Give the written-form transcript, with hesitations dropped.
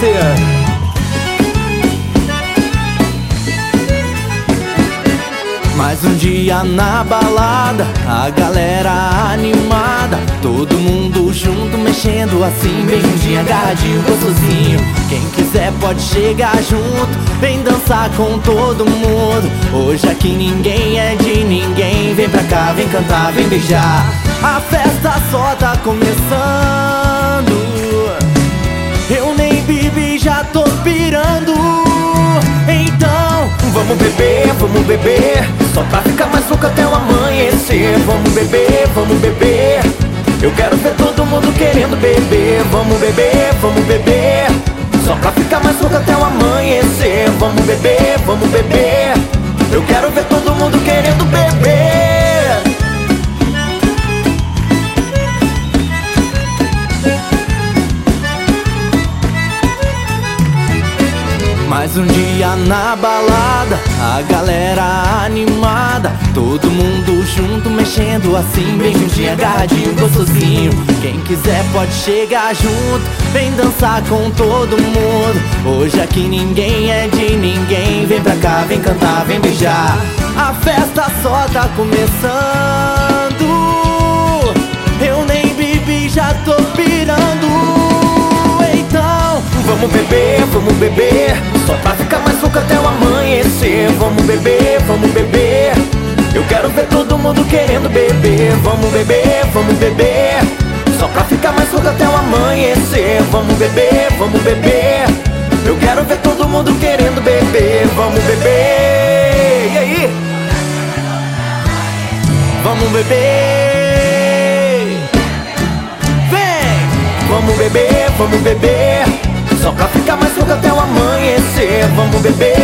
parceiro. Mais um dia na balada, a galera animada, todo mundo junto, mexendo assim, bem juntinho, agarradinho, gostosinho. Quem quiser pode chegar junto, vem dançar com todo mundo. Hoje aqui ninguém é de ninguém, vem pra cá, vem cantar, vem beijar. A festa só tá começando, eu nem bebi, já tô pirando. Então vamos beber, só pra ficar mais louco até o amanhecer. Vamos beber, eu quero ver todo mundo querendo beber. Vamos beber, só pra ficar mais louco até o amanhecer. Vamos beber, eu quero ver todo mundo querendo beber. Mais um dia na balada, a galera animada, todo mundo junto, mexendo assim, bem juntinho, agarradinho, gostosinho. Quem quiser pode chegar junto, vem dançar com todo mundo. Hoje aqui ninguém é de ninguém, vem pra cá, vem cantar, vem beijar. A festa só tá começando, eu nem bebi, já tô pirando. Vamos beber, só pra ficar mais louco até o amanhecer. Vamos beber, eu quero ver todo mundo querendo beber. Vamos beber, só pra ficar mais louco até o amanhecer. Vamos beber, eu quero ver todo mundo querendo beber. Vamos beber, e aí? Vamos beber, vem! Vamos beber, só pra ficar mais louco até o amanhecer. Vamos beber,